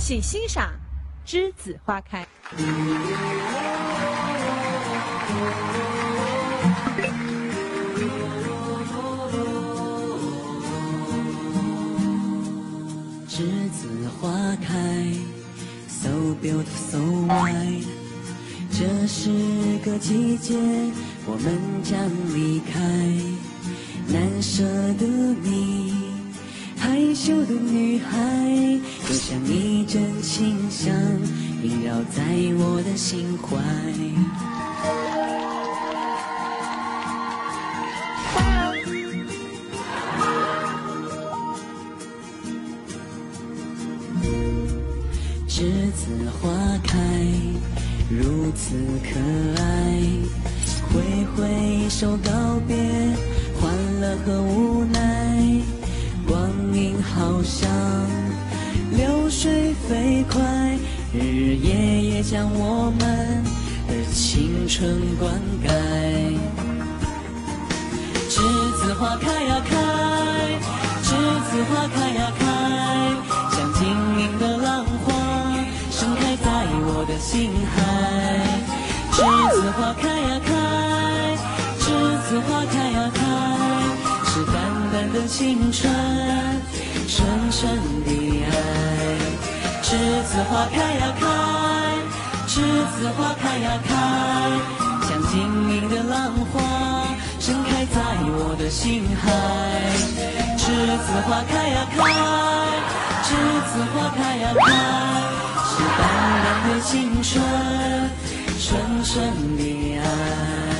请欣赏《栀子花开》。 栀子花开 ，so beautiful, so white。这是个季节，我们将离开。难舍的你，害羞的女孩，就像一阵清香，萦绕在我的心怀。栀子花开，如此可爱，挥挥手告别欢乐和无奈。光阴好像流水飞快，日日夜夜将我们的青春灌溉。栀子花开呀开，栀子花开呀开，像晶莹的浪花盛开在我的心海。栀子花开呀开，栀子花开呀开，是淡淡的青春，纯纯的爱。栀子花开呀开，栀子花开呀开，像晶莹的浪花盛开在我的心海。栀子花开呀开，栀子花开呀开，是淡淡的青春，纯纯的爱。